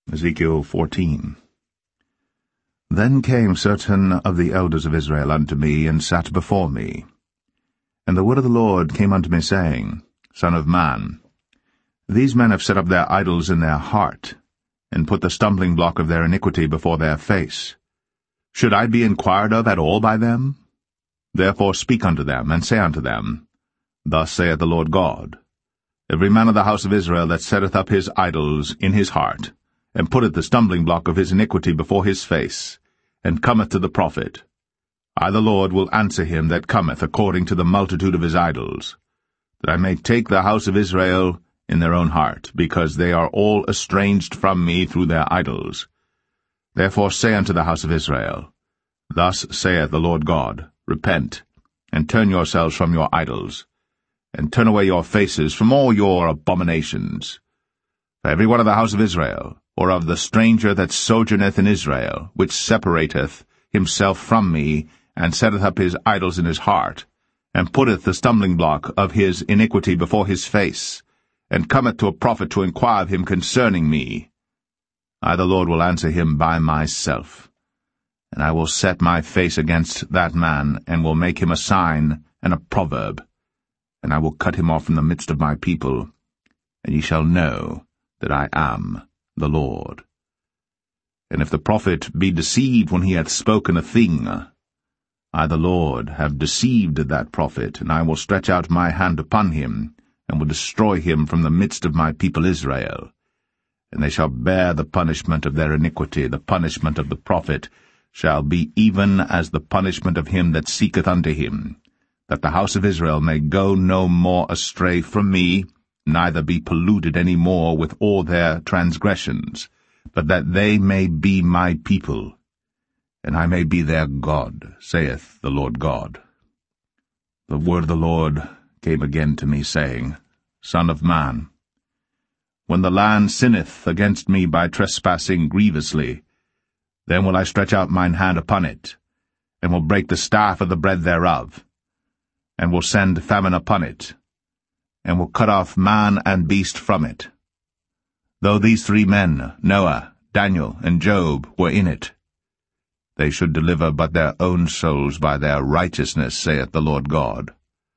Ezekiel 14. Then came certain of the elders of Israel unto me, and sat before me. And the word of the Lord came unto me, saying, Son of man, these men have set up their idols in their heart, and put the stumbling block of their iniquity before their face. Should I be inquired of at all by them? Therefore speak unto them, and say unto them, Thus saith the Lord God, Every man of the house of Israel that setteth up his idols in his heart, and putteth the stumbling block of his iniquity before his face, and cometh to the prophet, I the Lord will answer him that cometh according to the multitude of his idols, that I may take the house of Israel in their own heart, because they are all estranged from me through their idols. Therefore say unto the house of Israel, Thus saith the Lord God, Repent, and turn yourselves from your idols, and turn away your faces from all your abominations. For every one of the house of Israel, or of the stranger that sojourneth in Israel, which separateth himself from me, and setteth up his idols in his heart, and putteth the stumbling block of his iniquity before his face, and cometh to a prophet to inquire of him concerning me, I the Lord will answer him by myself. And I will set my face against that man, and will make him a sign and a proverb, and I will cut him off from the midst of my people, and ye shall know that I am the Lord. And if the prophet be deceived when he hath spoken a thing, I the Lord have deceived that prophet, and I will stretch out my hand upon him, and will destroy him from the midst of my people Israel. And they shall bear the punishment of their iniquity. The punishment of the prophet shall be even as the punishment of him that seeketh unto him, that the house of Israel may go no more astray from me, neither be polluted any more with all their transgressions, but that they may be my people, and I may be their God, saith the Lord God. The word of the Lord came again to me, saying, Son of man, when the land sinneth against me by trespassing grievously, then will I stretch out mine hand upon it, and will break the staff of the bread thereof, and will send famine upon it, and will cut off man and beast from it. Though these 3 men, Noah, Daniel, and Job, were in it, they should deliver but their own souls by their righteousness, saith the Lord God.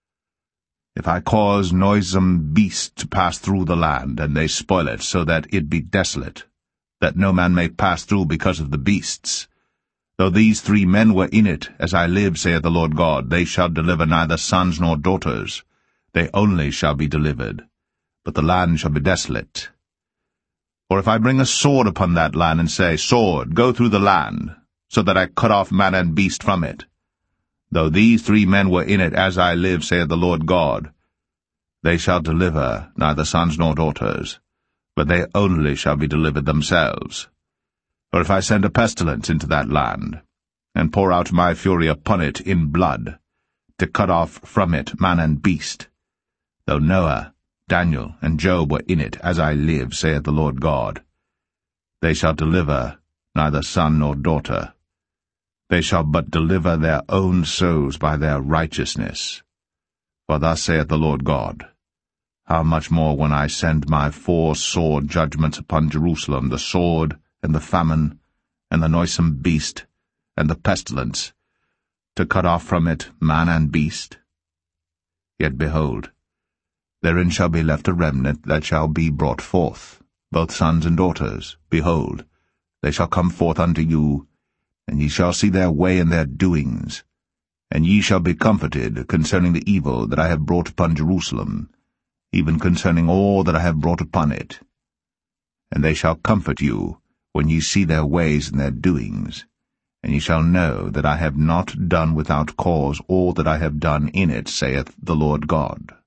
If I cause noisome beasts to pass through the land, and they spoil it, so that it be desolate, that no man may pass through because of the beasts, though these 3 men were in it, as I live, saith the Lord God, they shall deliver neither sons nor daughters, they only shall be delivered, but the land shall be desolate. Or if I bring a sword upon that land, and say, Sword, go through the land, so that I cut off man and beast from it, though these 3 men were in it, as I live, saith the Lord God, they shall deliver neither sons nor daughters, but they only shall be delivered themselves. Or if I send a pestilence into that land, and pour out my fury upon it in blood, to cut off from it man and beast, though Noah, Daniel, and Job were in it, as I live, saith the Lord God, they shall deliver neither son nor daughter. They shall but deliver their own souls by their righteousness. For thus saith the Lord God, How much more when I send my 4 sore judgments upon Jerusalem, the sword, and the famine, and the noisome beast, and the pestilence, to cut off from it man and beast? Yet behold, therein shall be left a remnant that shall be brought forth, both sons and daughters. Behold, they shall come forth unto you, and ye shall see their way and their doings, and ye shall be comforted concerning the evil that I have brought upon Jerusalem, even concerning all that I have brought upon it. And they shall comfort you when ye see their ways and their doings, and ye shall know that I have not done without cause all that I have done in it, saith the Lord God.